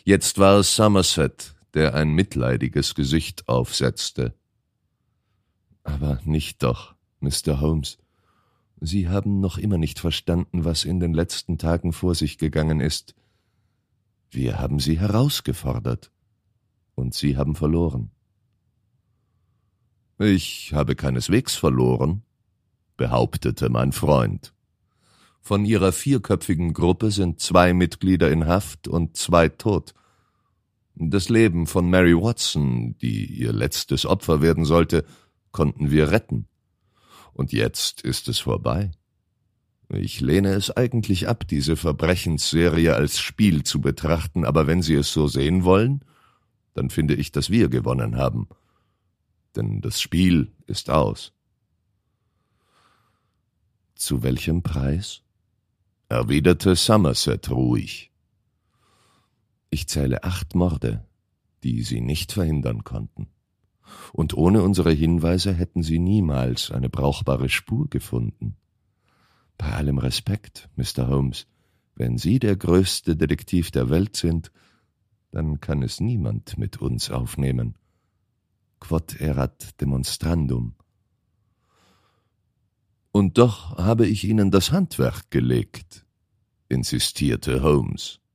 Jetzt war es Somerset, der ein mitleidiges Gesicht aufsetzte. »Aber nicht doch, Mr. Holmes. Sie haben noch immer nicht verstanden, was in den letzten Tagen vor sich gegangen ist. Wir haben Sie herausgefordert, und Sie haben verloren.« »Ich habe keineswegs verloren«, behauptete mein Freund. »Von Ihrer 4köpfigen Gruppe sind 2 Mitglieder in Haft und 2 tot. Das Leben von Mary Watson, die Ihr letztes Opfer werden sollte, konnten wir retten. Und jetzt ist es vorbei. Ich lehne es eigentlich ab, diese Verbrechensserie als Spiel zu betrachten, aber wenn Sie es so sehen wollen, dann finde ich, dass wir gewonnen haben. Denn das Spiel ist aus.« »Zu welchem Preis?« erwiderte Somerset ruhig. »Ich zähle 8 Morde, die Sie nicht verhindern konnten. Und ohne unsere Hinweise hätten Sie niemals eine brauchbare Spur gefunden. Bei allem Respekt, Mr. Holmes, wenn Sie der größte Detektiv der Welt sind, dann kann es niemand mit uns aufnehmen. Quod erat demonstrandum.« »Und doch habe ich Ihnen das Handwerk gelegt«, insistierte Holmes.